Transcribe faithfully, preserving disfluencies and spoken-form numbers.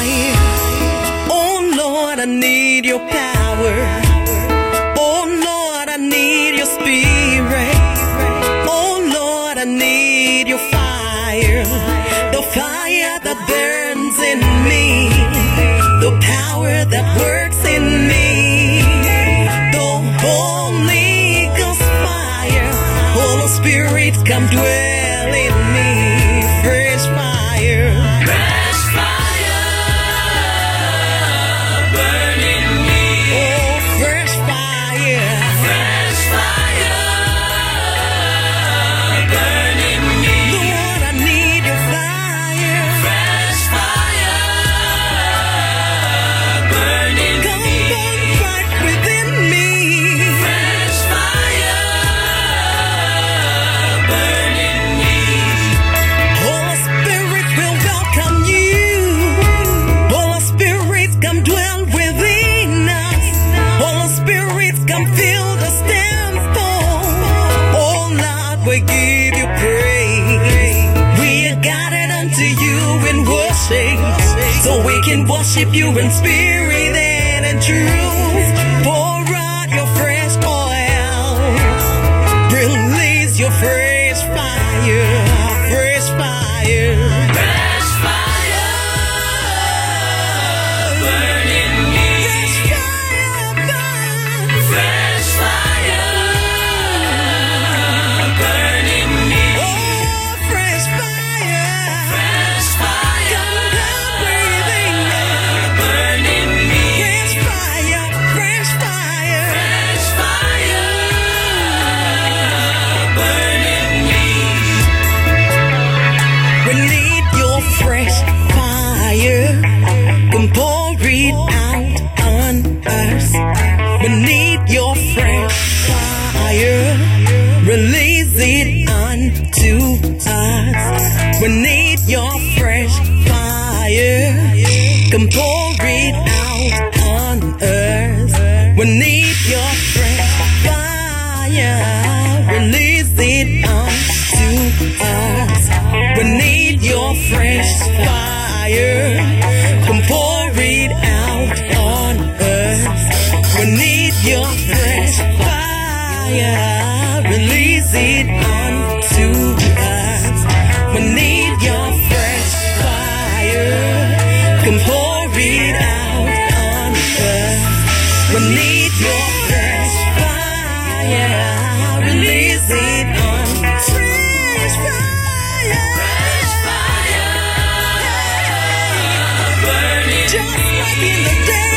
fire. Oh Lord, I need your power. Oh Lord, I need your spirit. Oh Lord, I need your fire. The fire that burns in me, the power that works in me, the Holy Ghost fire. Holy Spirit, come dwell in me. Fresh fire, Fresh fire, burn in me. oh fresh fire. Fresh fire, burn in me. Lord, I need your fire. Fresh fire, burn in Come me. burn right within me. Fresh fire, burn in me. Holy Spirit will welcome you. Holy Spirit, come dwell within us. Holy Spirit, come fill the temple. Oh Lord, we give you praise. We got it unto you in worship, so we can worship you in spirit and in truth. Pour out your fresh oil. Release your fresh fire. Fresh fire. Fresh fire, burn in me. Fresh fire, burn. Fresh fire, burn in me. Oh, fresh fire. Fresh fire, Come down breathing. burn in me. Fresh fire, fresh fire. Fresh fire, burn in me. We need your fresh fire. Come pour it out on us. We need your fresh fire. Release it unto us. We need your fresh fire. Come pour it out on us. We need your fresh fire. Release it unto us. We need your fresh fire. Come pour it out on us. We need your fresh fire. Release it unto us. We need your fresh fire. Come pour it out on us. We need your fresh fire. Release it on fresh fire. Fresh fire, burn in Just like in the day.